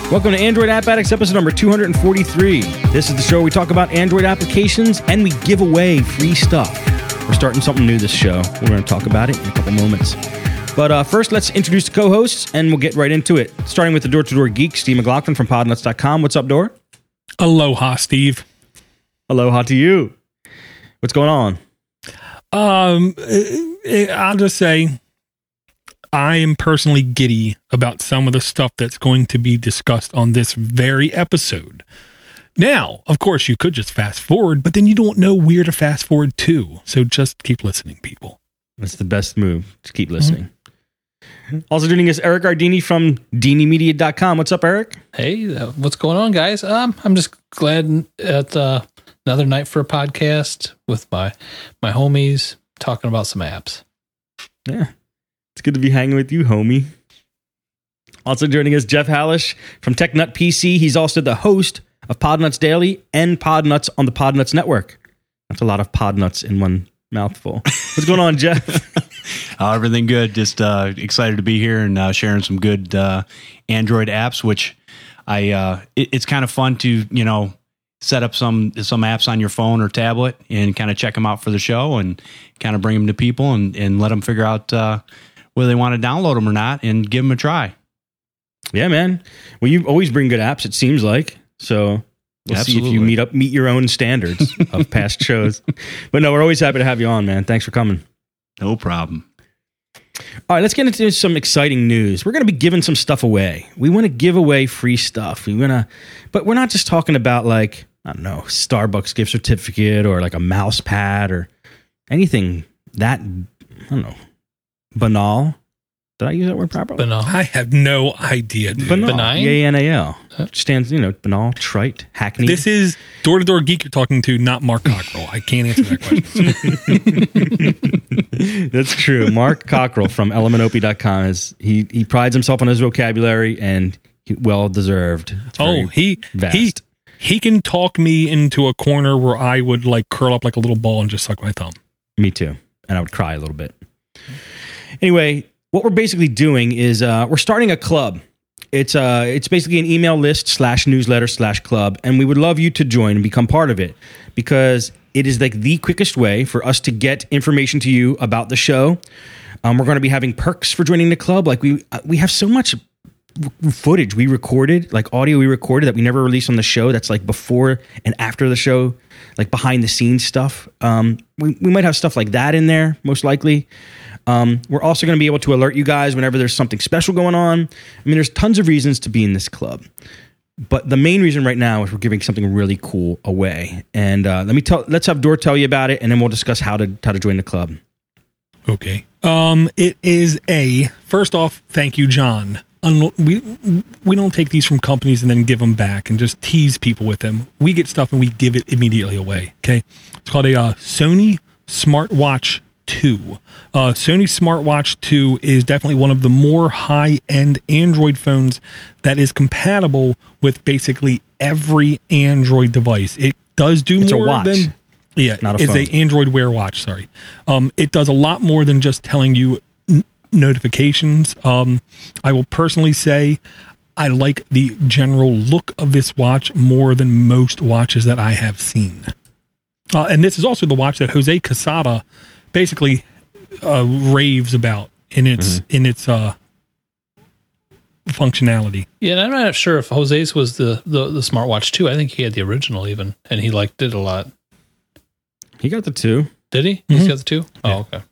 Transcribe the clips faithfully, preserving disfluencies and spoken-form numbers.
Welcome to Android App Addicts, episode number two forty-three. This is the show where we talk about Android applications and we give away free stuff. We're starting something new this show. We're going to talk about it in a couple moments. But uh, first, let's introduce the co-hosts, and we'll get right into it. Starting with the door-to-door geek, Steve McLaughlin from podnuts dot com. What's up, Door? Aloha, Steve. Aloha to you. What's going on? Um, I'll just say I am personally giddy about some of the stuff that's going to be discussed on this very episode. Now, of course, you could just fast forward, but then you don't know where to fast forward to. So just keep listening, people. That's the best move. Just keep listening. Mm-hmm. Also joining us, Eric Ardini from Dini Media dot com. What's up, Eric? Hey, uh, what's going on, guys? Um, I'm just glad at uh, another night for a podcast with my my homies talking about some apps. Yeah. It's good to be hanging with you, homie. Also joining us, Jeff Hallish from TechNut P C. He's also the host of Podnuts Daily and Podnuts on the Podnuts Network. That's a lot of Podnuts in one mouthful. What's going on, Jeff? uh, everything good. Just uh, excited to be here and uh, sharing some good uh, Android apps, which I uh, it, it's kind of fun to, you know, set up some some apps on your phone or tablet and kind of check them out for the show and kind of bring them to people and, and let them figure out uh, whether they want to download them or not and give them a try. Yeah, man. Well, you always bring good apps, it seems like. So we'll Absolutely. see if you meet up, meet your own standards of past shows. But no, we're always happy to have you on, man. Thanks for coming. No problem. All right, let's get into some exciting news. We're going to be giving some stuff away. We want to give away free stuff. We want to, but we're not just talking about like, I don't know, Starbucks gift certificate or like a mouse pad or anything that, I don't know, banal. Did I use that word properly? Banal. I have no idea. Dude. Banal. Benign? B A N A L. Stands, you know, banal, trite, hackneyed. This is door-to-door geek you're talking to, not Mark Cockrell. I can't answer that question. That's true. Mark Cockrell from element o p dot com is he he prides himself on his vocabulary and he, well deserved. It's oh, he vast. he he can talk me into a corner where I would like curl up like a little ball and just suck my thumb. Me too. And I would cry a little bit. Anyway, what we're basically doing is uh, we're starting a club. It's uh, it's basically an email list slash newsletter slash club, and we would love you to join and become part of it because it is like the quickest way for us to get information to you about the show. Um, we're going to be having perks for joining the club. Like we uh, we have so much footage we recorded, like audio we recorded that we never released on the show. That's like before and after the show, like behind the scenes stuff. Um, we we might have stuff like that in there, most likely. Um, we're also going to be able to alert you guys whenever there's something special going on. I mean, there's tons of reasons to be in this club. But the main reason right now is we're giving something really cool away. And uh, let me tell, let's have Door tell you about it, and then we'll discuss how to how to join the club. Okay. Um, it is a, first off, thank you, John. Un- we we don't take these from companies and then give them back and just tease people with them. We get stuff and we give it immediately away. Okay. It's called a uh, Sony Smartwatch two. Uh, Sony Smartwatch two is definitely one of the more high-end Android phones that is compatible with basically every Android device. It does do it's more a watch. than yeah, not a it's phone. a Android Wear watch. Sorry, um, it does a lot more than just telling you n- notifications. Um, I will personally say I like the general look of this watch more than most watches that I have seen. Uh, and this is also the watch that Jose Quesada basically uh, raves about in its mm-hmm. in its uh, functionality. Yeah, and I'm not sure if Jose's was the, the, the smartwatch too. I think he had the original even, and he liked it a lot. He got the two. Did he? Mm-hmm. He's got the two? Yeah. Oh, okay.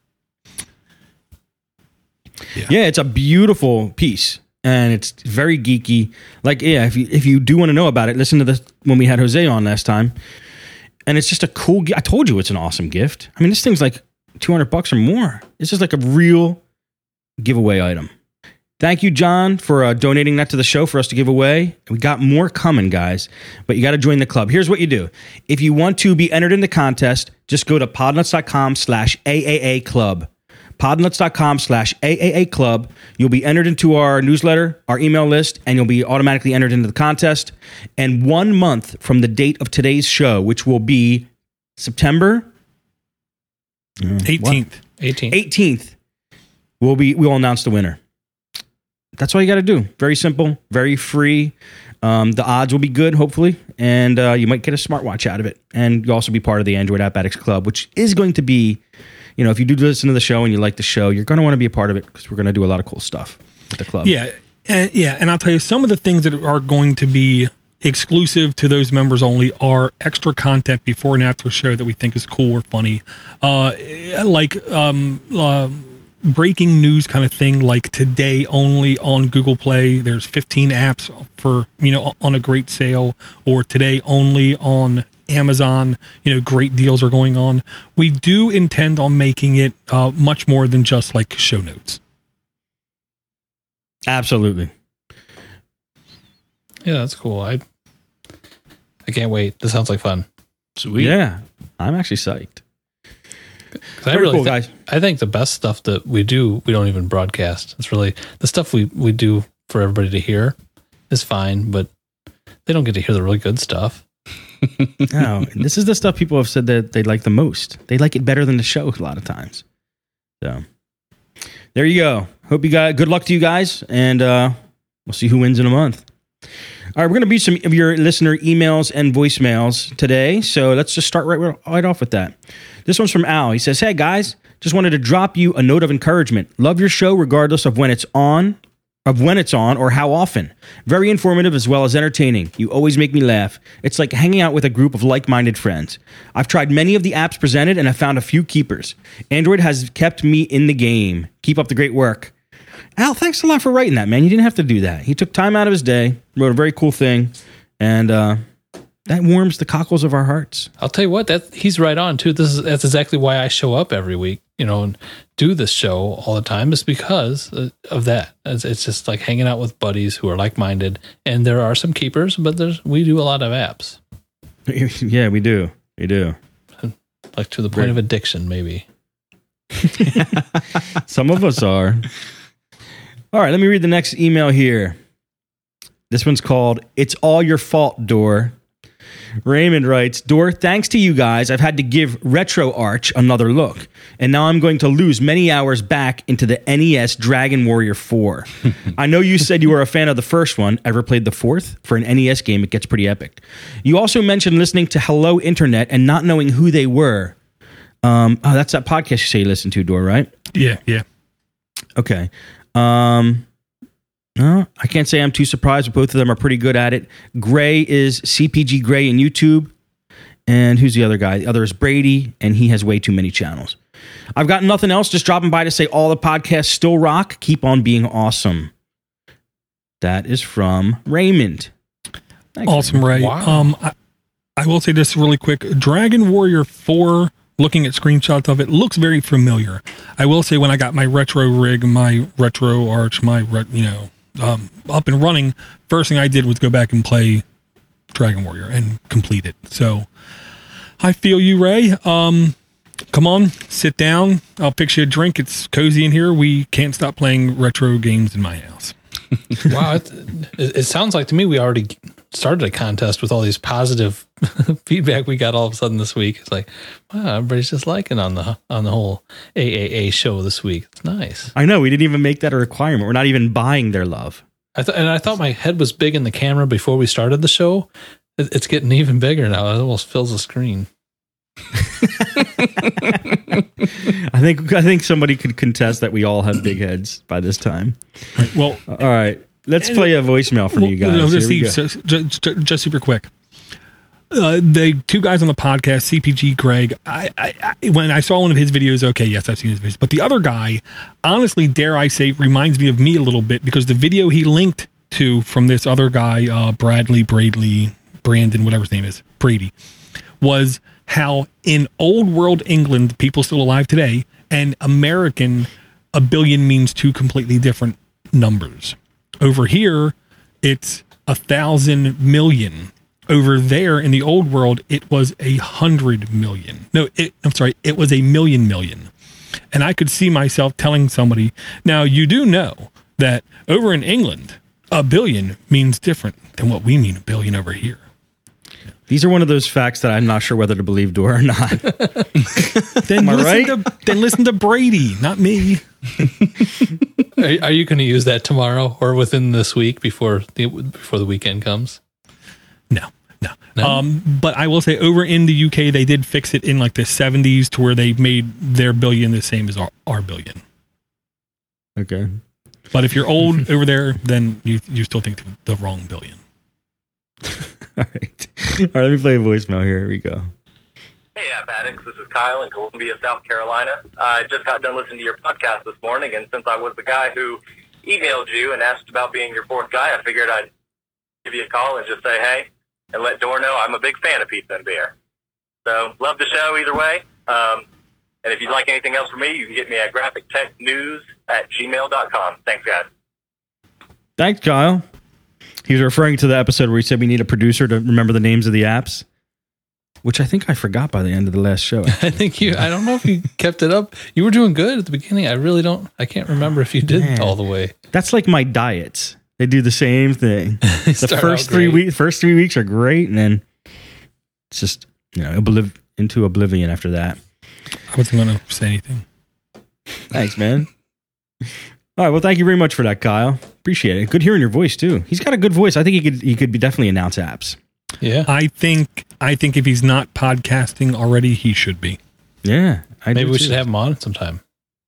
Yeah. yeah, it's a beautiful piece. And it's very geeky. Like, yeah, if you if you do want to know about it, listen to this when we had Jose on last time. And it's just a cool gift. I told you it's an awesome gift. I mean, this thing's like two hundred bucks or more. It's just like a real giveaway item. Thank you, John, for uh, donating that to the show for us to give away. We got more coming, guys, but you got to join the club. Here's what you do. If you want to be entered in the contest, just go to podnuts.com slash AAA club. podnuts.com slash AAA club. You'll be entered into our newsletter, our email list, and you'll be automatically entered into the contest. And one month from the date of today's show, which will be September eighteenth. eighteenth. eighteenth, we'll be we'll announce the winner. that's all you got to do. Very simple, very free. Um, the odds will be good, hopefully, and uh, you might get a smartwatch out of it. And you'll also be part of the Android App Addicts Club, which is going to be, you know, if you do listen to the show and you like the show, you're going to want to be a part of it because we're going to do a lot of cool stuff with the club. Yeah, and, yeah, and I'll tell you, some of the things that are going to be exclusive to those members only are extra content before and after the show that we think is cool or funny, uh, like um, uh, breaking news kind of thing. Like today only on Google Play, there's fifteen apps for, you know, on a great sale, or today only on Amazon, you know, great deals are going on. We do intend on making it uh, much more than just like show notes. Absolutely. Yeah, that's cool. I I can't wait. This sounds like fun. Sweet. Yeah, I'm actually psyched. 'Cause I Very really cool, thi- guys. I think the best stuff that we do, we don't even broadcast. It's really the stuff we, we do for everybody to hear is fine, but they don't get to hear the really good stuff. No, this is the stuff people have said that they like the most. They like it better than the show a lot of times. So there you go. Hope you got good luck to you guys, and uh, we'll see who wins in a month. All right, we're going to beat some of your listener emails and voicemails today. So let's just start right, right off with that. This one's from Al. He says, "Hey guys, just wanted to drop you a note of encouragement. Love your show regardless of when it's on, of when it's on or how often. Very informative as well as entertaining. You always make me laugh. It's like hanging out with a group of like-minded friends. I've tried many of the apps presented and have found a few keepers. Android has kept me in the game. Keep up the great work." Al, thanks a lot for writing that, man. You didn't have to do that. He took time out of his day, wrote a very cool thing, and uh, that warms the cockles of our hearts. I'll tell you what, that he's right on too. This is that's exactly why I show up every week, you know, and do this show all the time, is because of that. It's, it's just like hanging out with buddies who are like-minded, and there are some keepers, but there's we do a lot of apps, Yeah, we do. We do. like to the point of addiction, maybe. Some of us are. All right, let me read the next email here. This one's called "It's All Your Fault, Door." Raymond writes, "Door, thanks to you guys, I've had to give RetroArch another look, and now I'm going to lose many hours back into the N E S Dragon Warrior four. I know you said you were a fan of the first one. Ever played the fourth? For an N E S game, it gets pretty epic. You also mentioned listening to Hello Internet and not knowing who they were. Um, oh, that's that podcast you say you listen to, Door, right? Yeah, yeah. Okay. Um, no, I can't say I'm too surprised, but both of them are pretty good at it. Gray is C P G Gray in YouTube. And who's the other guy? The other is Brady, and he has way too many channels. I've got nothing else, just dropping by to say all the podcasts still rock. Keep on being awesome." That is from Raymond. Thanks, Awesome, Ray. Wow. Um, I, I will say this really quick. Dragon Warrior four, looking at screenshots of it, looks very familiar. I will say when I got my retro rig, my RetroArch, my, re, you know, um, up and running, first thing I did was go back and play Dragon Warrior and complete it. So I feel you, Ray. Um, come on, sit down. I'll fix you a drink. It's cozy in here. We can't stop playing retro games in my house. Wow, it, it, it sounds like to me we already started a contest with all these positive feedback we got all of a sudden this week. It's like, wow, everybody's just liking on the on the whole A A A show this week. It's nice. I know, we didn't even make that a requirement. We're not even buying their love. I th- and I thought my head was big in the camera before we started the show. It, it's getting even bigger now. It almost fills the screen. I think I think somebody could contest that we all have big heads by this time. Right, well, All right, let's play a voicemail from well, you guys. no, just, Here we Steve, go. so- just, just, just super quick. Uh, the two guys on the podcast, C P G Greg, I, I, I when I saw one of his videos, okay, yes, I've seen his videos. But the other guy, honestly, dare I say, reminds me of me a little bit, because the video he linked to from this other guy, uh, Bradley, Bradley, Brandon, whatever his name is, Brady, was how in old world England, people still alive today, and American, a billion means two completely different numbers. Over here, it's a thousand million. Over there in the old world, it was a hundred million. No, it, I'm sorry, it was a million million. And I could see myself telling somebody, now you do know that over in England, a billion means different than what we mean a billion over here. These are one of those facts that I'm not sure whether to believe, Dor, or not. Then Am I listen right? to then listen to Brady, not me. Are, are you going to use that tomorrow or within this week before the before the weekend comes? No, no. No? Um, but I will say over in the U K, they did fix it in like the seventies to where they made their billion the same as our, our billion. Okay. But if you're old over there, then you you still think the wrong billion. All right. All right, let me play a voicemail here. Here we go. Hey, App Addicts. This is Kyle in Columbia, South Carolina. I just got done listening to your podcast this morning, and since I was the guy who emailed you and asked about being your fourth guy, I figured I'd give you a call and just say hey and let Dor know I'm a big fan of pizza and beer. So, love the show either way. Um, and if you'd like anything else from me, you can get me at graphic tech news at gmail dot com. Thanks, guys. Thanks, Kyle. He was referring to the episode where he said we need a producer to remember the names of the apps, which I think I forgot by the end of the last show. I think you, I don't know if you kept it up. You were doing good at the beginning. I really don't, I can't remember if you did Man. all the way. That's like my diets. They do the same thing. The Start first out three great. weeks, first three weeks are great, and then it's just, you know, obliv- into oblivion after that. I wasn't going to say anything. Thanks, man. All right, well, thank you very much for that, Kyle. Appreciate it. Good hearing your voice too. He's got a good voice. I think he could he could be definitely announce apps. Yeah. I think I think if he's not podcasting already, he should be. Yeah, I Maybe do we too. should have him on sometime.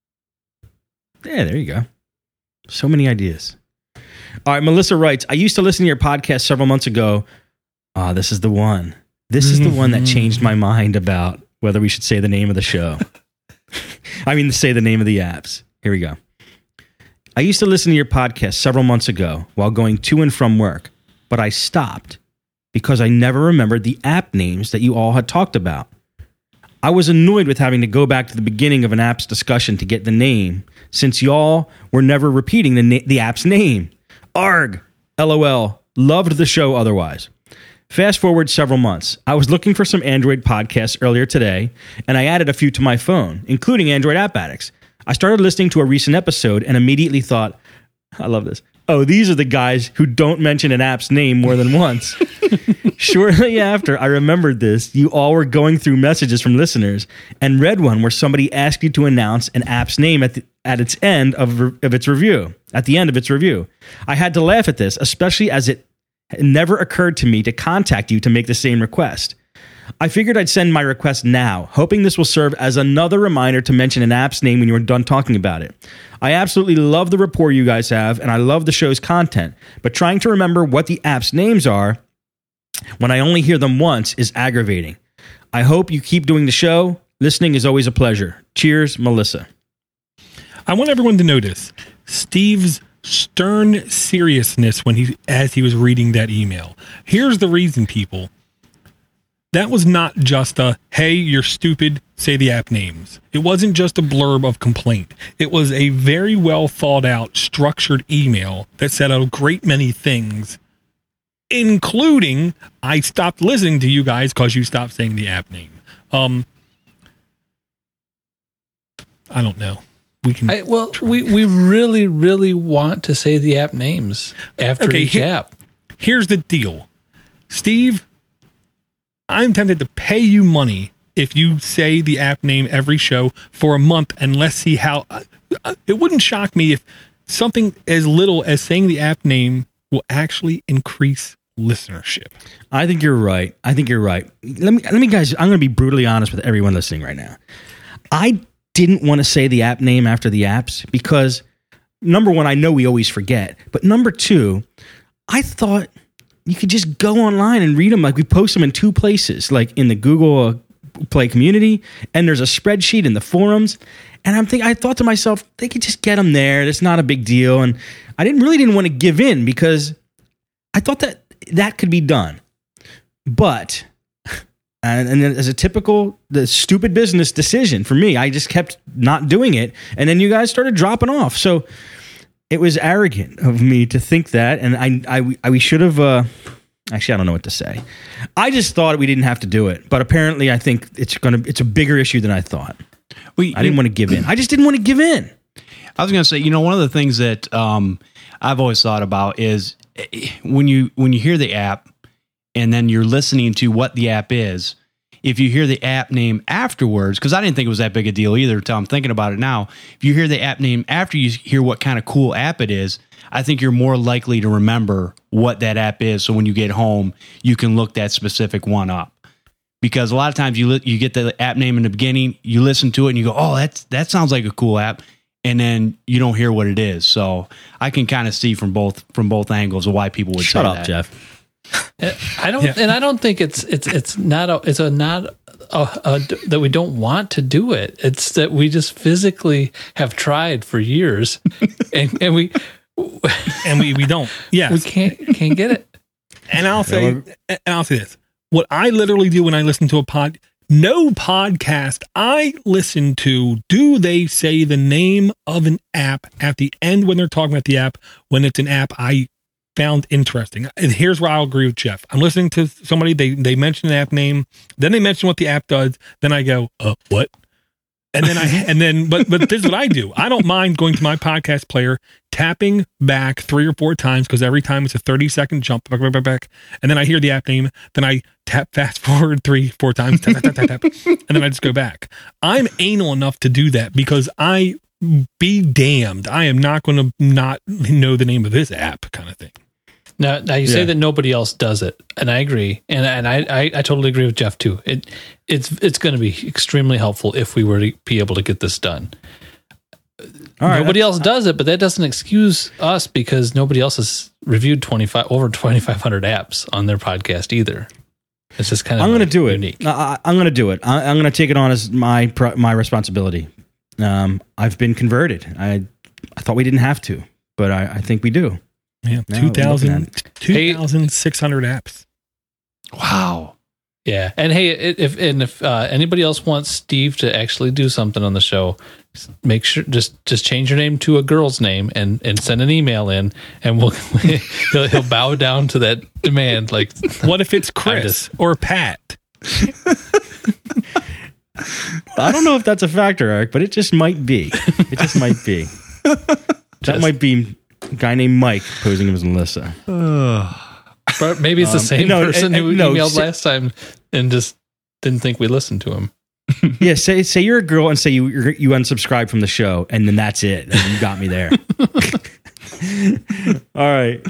Yeah, there you go. So many ideas. All right, Melissa writes, I used to listen to your podcast several months ago. Ah, this is the one. This is the one that changed my mind about whether we should say the name of the show. I mean, say the name of the apps. Here we go. I used to listen to your podcast several months ago while going to and from work, but I stopped because I never remembered the app names that you all had talked about. I was annoyed with having to go back to the beginning of an app's discussion to get the name, since y'all were never repeating the, na- the app's name. Arg, LOL, loved the show otherwise. Fast forward several months. I was looking for some Android podcasts earlier today, and I added a few to my phone, including Android App Addicts. I started listening to a recent episode and immediately thought, I love this. Oh, these are the guys who don't mention an app's name more than once. Shortly after I remembered this, you all were going through messages from listeners and read one where somebody asked you to announce an app's name at the, at its end of, of its review, at the end of its review. I had to laugh at this, especially as it never occurred to me to contact you to make the same request. I figured I'd send my request now, hoping this will serve as another reminder to mention an app's name when you're done talking about it. I absolutely love the rapport you guys have, and I love the show's content, but trying to remember what the app's names are when I only hear them once is aggravating. I hope you keep doing the show. Listening is always a pleasure. Cheers, Melissa. I want everyone to notice Steve's stern seriousness when he as he was reading that email. Here's the reason, people. That was not just a, hey, you're stupid, say the app names. It wasn't just a blurb of complaint. It was a very well thought out, structured email that said a great many things, including, I stopped listening to you guys because you stopped saying the app name. Um, I don't know. We can. I, well, we, we really, really want to say the app names after Okay, each here- app. Here's the deal. Steve, I'm tempted to pay you money if you say the app name every show for a month, and let's see how. Uh, uh, it wouldn't shock me if something as little as saying the app name will actually increase listenership. I think you're right. I think you're right. Let me, let me, guys, I'm going to be brutally honest with everyone listening right now. I didn't want to say the app name after the apps because, number one, I know we always forget. But number two, I thought you could just go online and read them. Like we post them in two places, like in the Google Play community, and there's a spreadsheet in the forums. And I'm thinking, I thought to myself, they could just get them there. It's not a big deal. And I didn't really didn't want to give in because I thought that that could be done. But, and, and then as a typical, the stupid business decision for me, I just kept not doing it. And then you guys started dropping off. So it was arrogant of me to think that. And I, I, I we should have, uh, actually, I don't know what to say. I just thought we didn't have to do it. But apparently I think it's going to, it's a bigger issue than I thought. We, I didn't want to give in. I just didn't want to give in. I was going to say, you know, one of the things that um, I've always thought about is when you when you hear the app and then you're listening to what the app is, if you hear the app name afterwards, because I didn't think it was that big a deal either until I'm thinking about it now. If you hear the app name after you hear what kind of cool app it is, I think you're more likely to remember what that app is. So when you get home, you can look that specific one up. Because a lot of times you li- you get the app name in the beginning, you listen to it and you go, oh, that's, that sounds like a cool app. And then you don't hear what it is. So I can kind of see from both from both angles of why people would Shut say up, that. Jeff. I don't, Yeah. and I don't think it's it's it's not a it's a not a, a, that we don't want to do it. It's that we just physically have tried for years, and, and we And we, we don't. Yes. we can't can't get it. And I'll say, and I'll say this: what I literally do when I listen to a pod, no podcast I listen to, do they say the name of an app at the end when they're talking about the app when it's an app I found interesting? And here's where I'll agree with Jeff. I'm listening to somebody, they they mention an app name, then they mention what the app does, then I go, uh, what? And then I and then but but this is what I do. I don't mind going to my podcast player, tapping back three or four times, because every time it's a thirty second jump back, back, back, back, and then I hear the app name, then I tap fast forward three, four times, tap, tap, tap, tap, tap, and then I just go back. I'm anal enough to do that because I be damned. I am not going to not know the name of this app kind of thing. Now, now you say Yeah. that nobody else does it, and I agree, and and I, I, I totally agree with Jeff too. It it's it's going to be extremely helpful if we were to be able to get this done. All right, Nobody else does it, but that doesn't excuse us because nobody else has reviewed twenty-five over twenty-five hundred apps on their podcast either. It's just kind of I'm going to do it. unique. I, I- I'm going to do it. I, I'm going to take it on as my pro- my responsibility. Um, I've been converted. I I thought we didn't have to, but I, I think we do. Yeah, Now we're looking at 2,000 it. Hey- two thousand six hundred apps. Wow. Yeah, and hey, if and if uh, anybody else wants Steve to actually do something on the show, make sure just just change your name to a girl's name and and send an email in, and we'll he'll, he'll bow down to that demand. Like, What if it's I Chris just- or Pat? I don't know if that's a factor, Eric, but it just might be. It just might be. That Just- might be a guy named Mike posing as Melissa. but maybe it's the Um, same no, person and- who and- no, emailed say- last time and just didn't think we listened to him. Yeah, say say you're a girl and say you you're, you unsubscribe from the show, and then that's it. And you got me there. All right,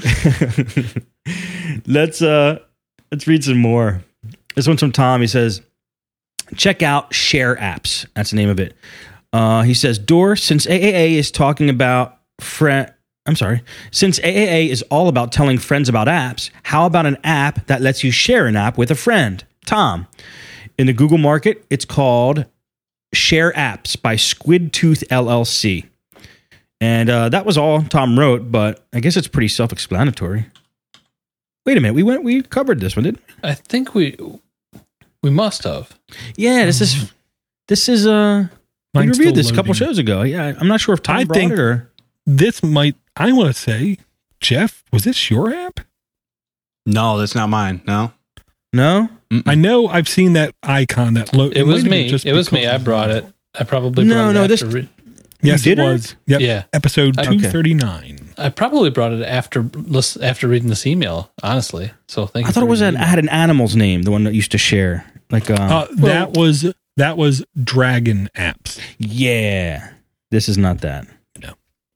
let's uh let's read some more. This one's from Tom. He says, "Check out Share Apps." That's the name of it. Uh, he says, "Door, since A A A is talking about friend." I'm sorry. Since A A A is all about telling friends about apps, how about an app that lets you share an app with a friend? Tom. In the Google market, it's called Share Apps by Squid Tooth L L C. And uh, that was all Tom wrote, but I guess it's pretty self-explanatory. Wait a minute, we went we covered this one, didn't we? I think we we must have. Yeah, this is this is uh we Mine's reviewed still this a couple loading. shows ago. Yeah, I'm not sure if Tom I brought think- it or This might, I want to say, Jeff, was this your app? No, that's not mine. No. no. I know I've seen that icon. That lo- It was might have been me. just It was me. because I of- brought it. I probably No, brought it no, after this- re- Yes, You it did, Eric? was. Yep. Yeah. Episode Okay. two thirty-nine. I probably brought it after lis- after reading this email, honestly. So thank you. I thought for it was an reading had an animal's name, the one that used to share. Like um, Uh, that was that was Dragon Apps. yeah. This is not that. No.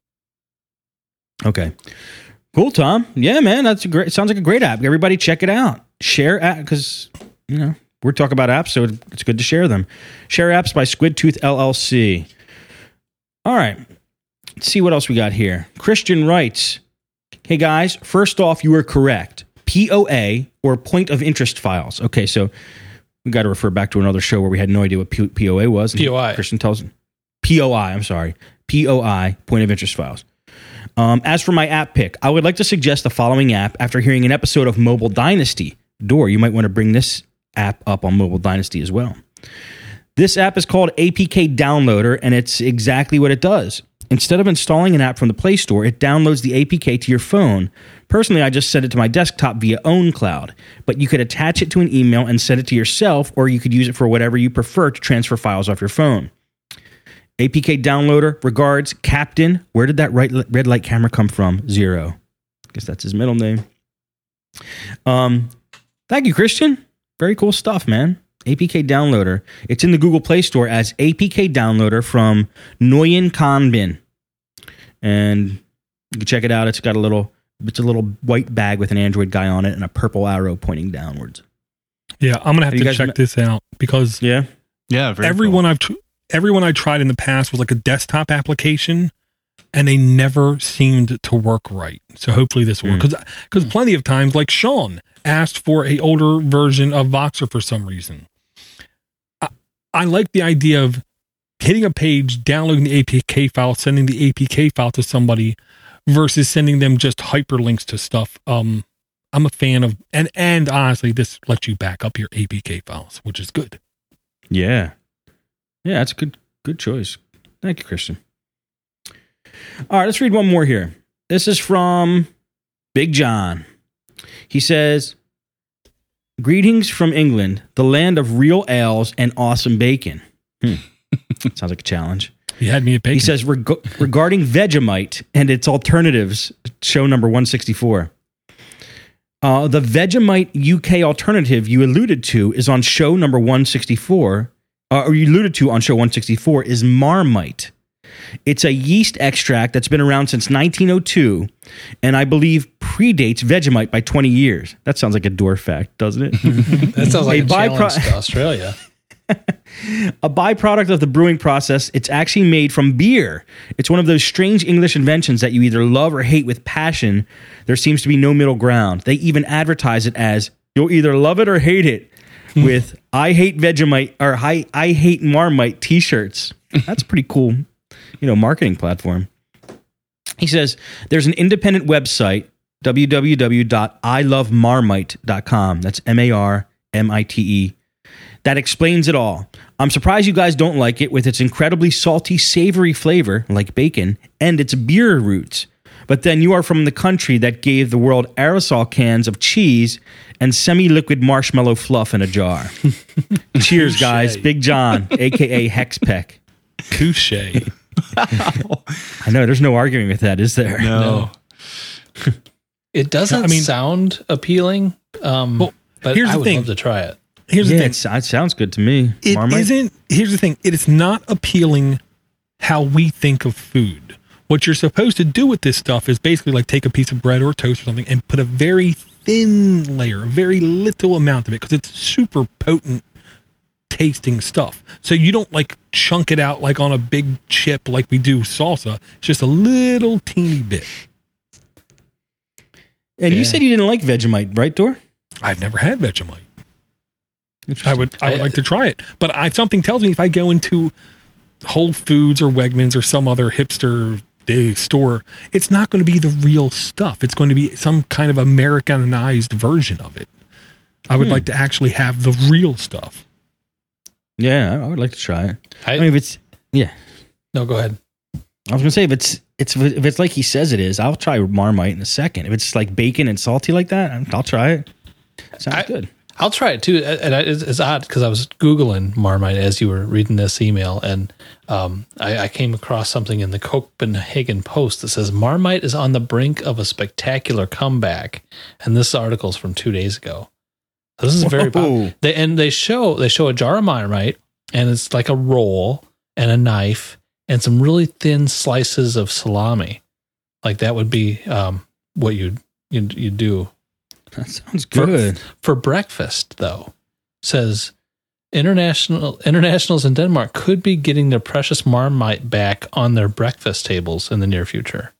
Okay. Cool, Tom. Yeah, man, that's a great. Sounds like a great app. Everybody, check it out. Share app because you know we're talking about apps, so it's good to share them. Share Apps by Squid Tooth L L C. All right. Let's see what else we got here. Christian writes, "Hey guys, first off, you were correct. P O A or point of interest files. Okay, so we got to refer back to another show where we had no idea what P- POA was. P O I. Christian tells P O I. I'm sorry. P O I, point of interest files. Um, as for my app pick, I would like to suggest the following app after hearing an episode of Mobile Dynasty. Door, you might want to bring this app up on Mobile Dynasty as well. This app is called A P K Downloader, and it's exactly what it does. Instead of installing an app from the Play Store, it downloads the A P K to your phone. Personally, I just send it to my desktop via OwnCloud, but you could attach it to an email and send it to yourself, or you could use it for whatever you prefer to transfer files off your phone. A P K Downloader, regards, Captain. Where did that right, red light camera come from? Zero. I guess that's his middle name. Um, thank you, Christian. Very cool stuff, man. A P K Downloader. It's in the Google Play Store as A P K Downloader from Nguyen Can Binh. And you can check it out. It's got a little, it's a little white bag with an Android guy on it and a purple arrow pointing downwards. Yeah, I'm gonna have, Have you to guys check met- this out because Yeah. Yeah, very everyone cool. I've tr- everyone I tried in the past was like a desktop application, and they never seemed to work right. So hopefully this will work because because plenty of times, like Sean asked for a older version of Voxer for some reason. I, I like the idea of hitting a page, downloading the A P K file, sending the A P K file to somebody, versus sending them just hyperlinks to stuff. Um, I'm a fan of, and and honestly, this lets you back up your A P K files, which is good. Yeah. Yeah, that's a good good choice. Thank you, Christian. All right, let's read one more here. This is from Big John. He says, "Greetings from England, the land of real ales and awesome bacon." Hmm. Sounds like a challenge. You had me at bacon. He says, Reg- regarding Vegemite and its alternatives, show number one sixty-four. Uh, the Vegemite U K alternative you alluded to is on show number one sixty-four, uh, or you alluded to on show one sixty-four, is Marmite. It's a yeast extract that's been around since nineteen oh two, and I believe predates Vegemite by twenty years. That sounds like a door fact, doesn't it? That sounds like A a, bypro- challenge to Australia. A byproduct of the brewing process, it's actually made from beer. It's one of those strange English inventions that you either love or hate with passion. There seems to be no middle ground. They even advertise it as, you'll either love it or hate it, with I hate Vegemite or I, I hate Marmite t-shirts. That's a pretty cool, you know, marketing platform. He says, there's an independent website, w w w dot i love marmite dot com. That's M A R M I T E. That explains it all. I'm surprised you guys don't like it with its incredibly salty, savory flavor, like bacon, and its beer roots. But then you are from the country that gave the world aerosol cans of cheese and semi-liquid marshmallow fluff in a jar. Cheers, guys. Big John, a k a. Hexpeck. Touche. I know, there's no arguing with that, is there? No. It doesn't I mean- sound appealing, um, Well, but here's I the would thing. love to try it. Here's Yeah, the thing. it's, it sounds good to me. It Marmite? isn't. Here's the thing. It is not appealing how we think of food. What you're supposed to do with this stuff is basically like take a piece of bread or toast or something and put a very thin layer, a very little amount of it, because it's super potent tasting stuff. So you don't like chunk it out like on a big chip like we do salsa. It's just a little teeny bit. And you Yeah. said you didn't like Vegemite, right, Dor? I've never had Vegemite. I would I would I- like to try it, but I something tells me if I go into Whole Foods or Wegmans or some other hipster big store, it's not going to be the real stuff. It's going to be some kind of Americanized version of it. I would Hmm. like to actually have the real stuff. Yeah, I I would like to try it. I, I mean, if it's, yeah. no, go ahead. I was gonna say if it's it's if it's like he says it is, I'll try Marmite in a second. If it's like bacon and salty like that, I'll try it. Sounds I- good. I'll try it too. And I, it's, it's odd because I was Googling Marmite as you were reading this email, and um, I, I came across something in the Copenhagen Post that says Marmite is on the brink of a spectacular comeback. And this article's from two days ago. This is very Whoa. popular. They, and they show they show a jar of Marmite, and it's like a roll and a knife and some really thin slices of salami. Like that would be um, what you'd, you'd you'd do. That sounds For- good. For breakfast, though, says international internationals in Denmark could be getting their precious Marmite back on their breakfast tables in the near future.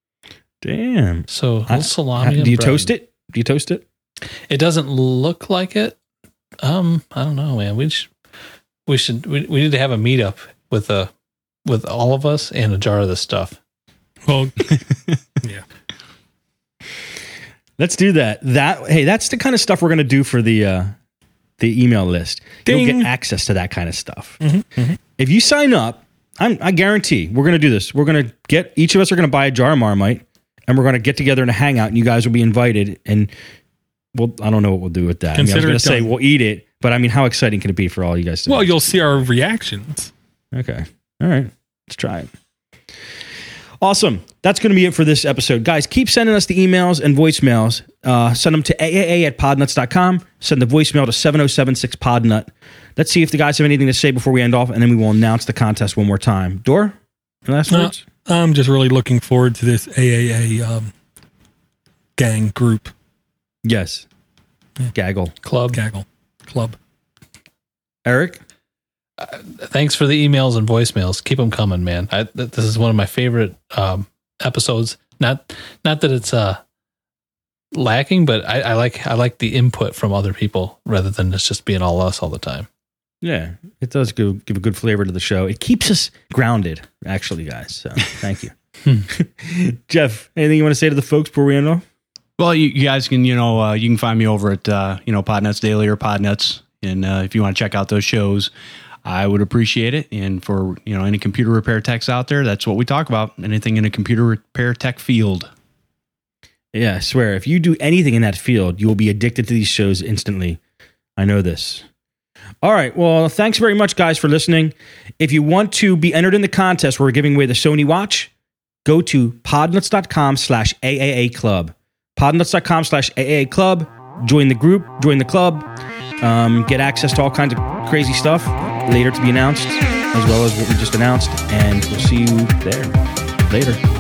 Damn. So I- little salami. Do and you bread. toast it? Do you toast it? It doesn't look like it. Um, I don't know, man. We should we should we, we need to have a meetup with a with all of us and a jar of this stuff. Well, yeah. Let's do that. That hey, that's the kind of stuff we're gonna do for the uh, the email list. You'll Ding. get access to that kind of stuff. Mm-hmm, mm-hmm. If you sign up, I'm, I guarantee we're gonna do this. We're gonna get each of us are gonna buy a jar of Marmite, and we're gonna get together in a hangout, and you guys will be invited. And well, I don't know what we'll do with that. I, mean, I was Consider gonna it say done. we'll eat it, but I mean, how exciting can it be for all you guys to? Well, do? you'll see our reactions. Okay. All right. Let's try it. Awesome. That's going to be it for this episode. Guys, keep sending us the emails and voicemails. Uh, send them to A A A at podnuts dot com. Send the voicemail to seven oh seven six podnut. Let's see if the guys have anything to say before we end off, and then we will announce the contest one more time. Dor, last No, words? I'm just really looking forward to this A A A um, gang group. Yes. Yeah. Gaggle. Club. Gaggle. Club. Eric? Thanks for the emails and voicemails. Keep them coming, man. I, th- this is one of my favorite um, episodes. Not not that it's uh, lacking, but I, I like I like the input from other people rather than it's just being all us all the time. Yeah, it does give, give a good flavor to the show. It keeps us grounded, actually, guys. So thank you. Jeff, anything you want to say to the folks before we end off? Well, you, you guys can, you know, uh, you can find me over at, uh, you know, Podnuts Daily or Podnuts. And uh, if you want to check out those shows, I would appreciate it. And for, you know, any computer repair techs out there, that's what we talk about. Anything in a computer repair tech field. Yeah, I swear, if you do anything in that field, you will be addicted to these shows instantly. I know this. All right. Well, thanks very much, guys, for listening. If you want to be entered in the contest where we're giving away the Sony watch, go to podnuts dot com slash A A A club. podnuts dot com slash A A A club. Join the group, join the club, um, get access to all kinds of crazy stuff later to be announced, as well as what we just announced. And we'll see you there later.